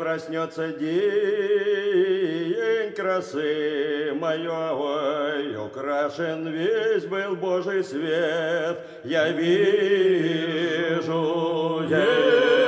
проснется день красы моей, украшен весь был Божий свет, я вижу.